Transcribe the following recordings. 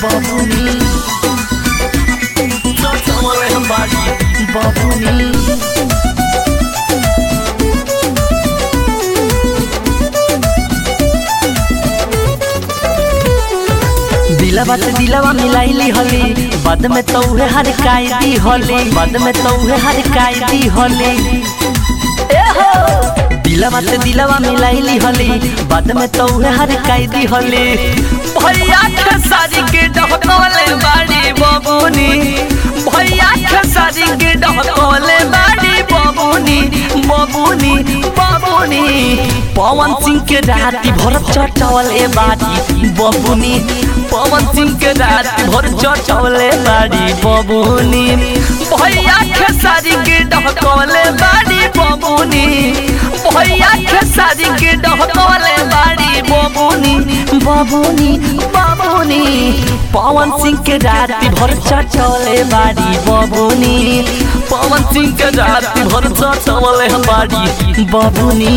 बबुनी चटवले बाड़ी बबुनी दिलवा से दिलवा मिलाइली हली बाद में तौहे हर कायदी हली बाद में तौहे हर कायदी हली दिलवा से दिलवा मिलाइली हली बाद में तौहे हर कायदी हली भैया खेसारी के डहकवले बाड़ी बबुनी भैया खेसारी के डहकवले बाड़ी बबुनी बबुनी बबुनी पवन सिंह के राती भर चटवले बाड़ी बबुनी पवन सिंह के राती भर चटवले बाड़ी बबुनी भैया खेसारी के डहकवले बाड़ी बबुनी भैया खेसारी के डहकवले बाड़ी बबुनी बबुनी बबुनी पवन सिंह के राती भर चटवले बाड़ी बबुनी पवन सिंह के राती भर चटवले बाड़ी बबुनी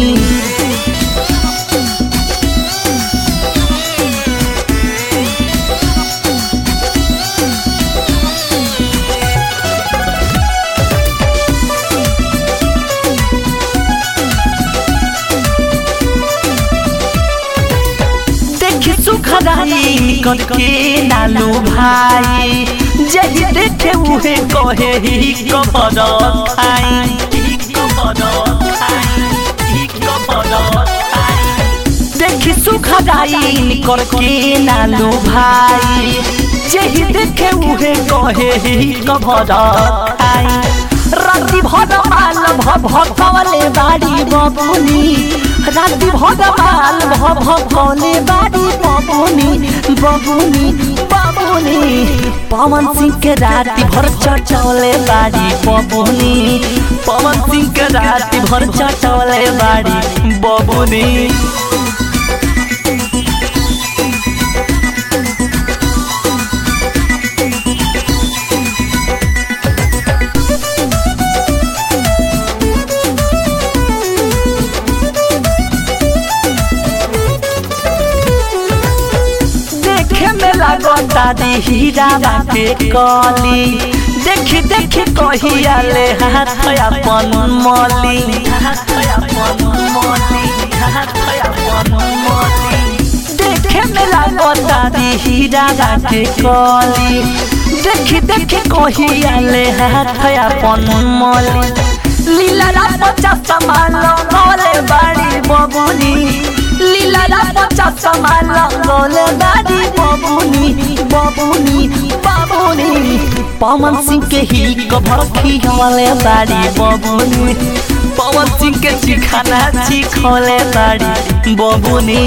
सुखदाई करके नालू भाई जही देखे उहे कहे ही कबर खाई देखी सुखदाई करके नालू भाई जही देखे उहे कहे ही कबर खाई राती भर माल भवले बाड़ी बबुनी राती भर माल भवले बाड़ी बबुनी बबुनी बबुनी पवन सिंह के राती भर चटवले बाड़ी बबुनी पवन सिंह के राती भर चटवले बाड़ी बबुनी दादी हीरा बाटे कली देखी देखी कहिया ले हाथ अपन मली देखे में लागो दादी हीरा बाटे कली देखी देखी कहिया ले हाथ अपन मली लीला पचास सामान गोले बाड़ी बबुनी लीला पचास सामान गोले बाड़ी बबुनी बबुनी बबुनी पवन सिंह के ही कभर खियावले बाड़ी बबुनी पवन सिंह के चिखाना चिखवले बाड़ी बबुनी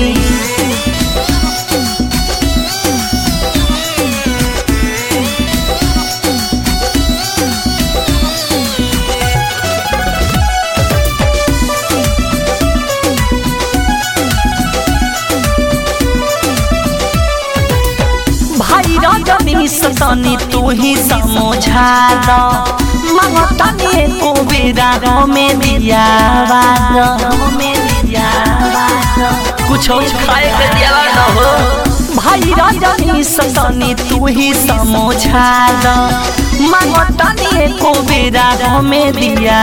सतनी तू ही समझा दो मांगतनी को बेरा में दिया कुछ खाए के दिया न हो भाई राजनी सतनी तू ही समझा दो मांगतनी को बेरा में दिया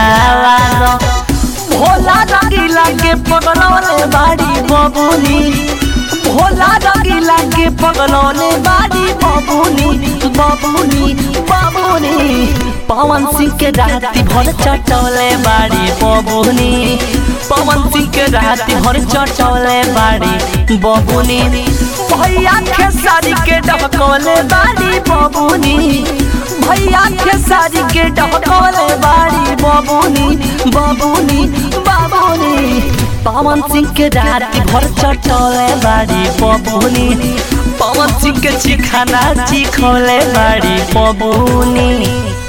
भोला रंगीला के पगलौले बाड़ी बबुनी भोला रंगीला के पगलौले बाड़ी बबुनी बबुनी बबुनी पवन सिंह के राती भर चटवले बाड़ी बबुनी पवन सिंह के राती भर चटवले बाड़ी बबुनी भैया खेसारी के डहकवले बाड़ी बबुनी भैया खेसारी के डहकवले बाड़ी बबुनी बबुनी बबुनी पवन सिंह के राती भर चटवले बाड़ी बबुनी पवन सिंह के चिखाना चिखवले बाड़ी बबुनी।